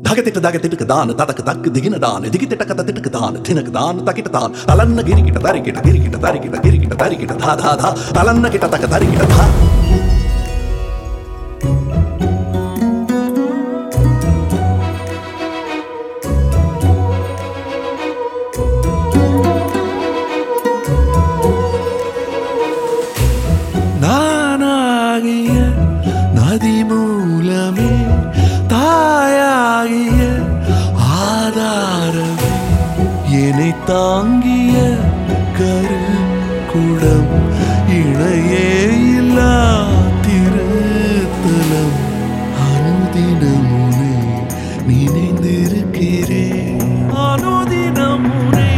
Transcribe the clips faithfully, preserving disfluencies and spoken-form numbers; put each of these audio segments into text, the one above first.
தகத்திட்டு தகத்திட்டுக்கு தான் ததக்கு தக்கு திகின தான் திகித்திட்ட கத திட்டுக்கு தான் தினக்கு தான் தக்கிட்ட தான் தலன்ன கிரிக்கிட்ட தரிக்கிட்ட கிரிக்கிட்ட தரிக்கிட்ட கிரிக்கிட்ட தரிக்கிட்ட தா தா தா தலன்ன கிட்ட தக்க தரிக்கிட்ட தா நானாகிய நதி மூலமே தாயாகிய ஆதாரமே என்னை தாங்கிய கரு குடம் இணையே இல்லா திருத்தலம் அனுதினமுனை நினைந்திருக்கிறேன் அனுதினமுனை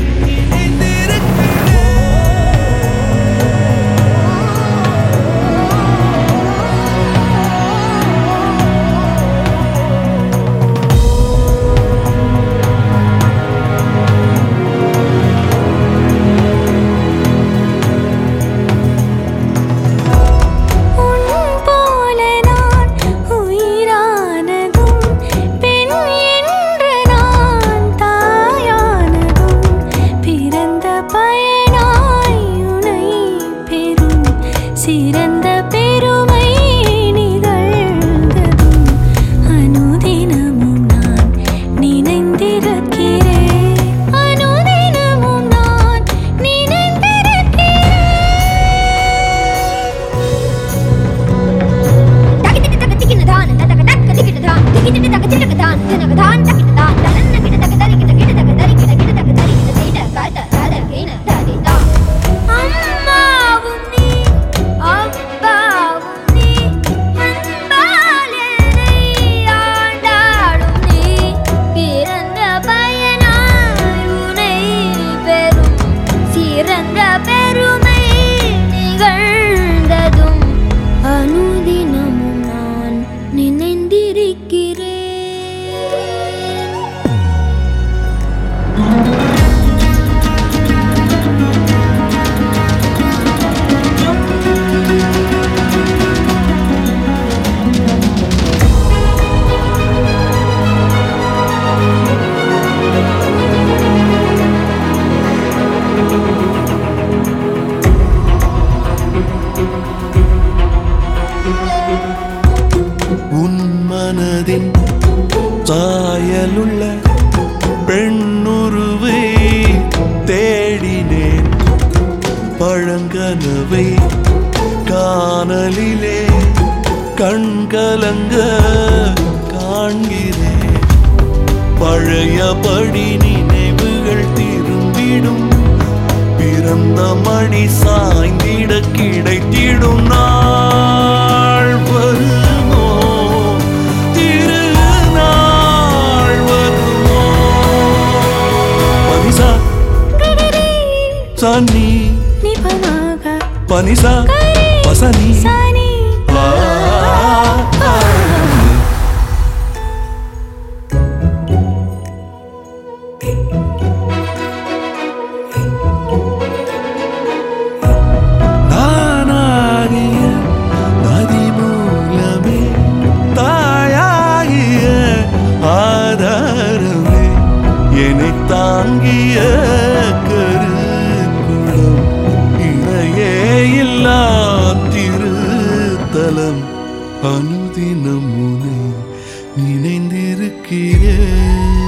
சிறந்த பெருமை நிகழ்ந்ததும் அனுதினமும் நான் நினைந்திருக்கிறேன் அனுதினமும் நான் நினைந்திருக்கிறேன் தகித்திட்டு தகத்திக்கினதான் ததக தக்க திக்கிட்டதான் திக்கிட்டு தகத்திட்டதான் தினகதான் தக்கிட்டதான் தலன்ன கிட்ட தக தரிக்கிட்ட கிட்ட தக தரிக்கிட்ட கிட்ட தக தரிக்கிட்ட செய்த காட்ட தத கேன ததிதா அம்மாவும் நீ அப்பாவும் நீ அன்பால் என்னை ஆண்டாளும் நீ பிறந்த பயனாய் உனை பெறும் சிறந்த பெருமை நிகழ்ந்ததும் அனுதினமும் நான் நினைந்திருக்கிறேன். உன் மனதின் சாயலுள்ள பெண்ணுருவை தேடினேன் பழங்கனவை காணலிலே கண்கலங்க காண்கிறேன் பழையபடி நினைவுகள் திரும்பிடும் பிறந்த மணி சாய்ந்திட கிடைத்திடும் நாள் வருமோ திருநாள் வருமோ பனிசா சனி நிபமாக பனிசா பசனி சனி நானாகிய நதி மூலமே தாயாகிய ஆதாரமே என்னை தாங்கிய கருக்குடம் இணையே இல்லா திருத்தலம் அனுதினம் உனை நினைந்திருக்கிறேன்.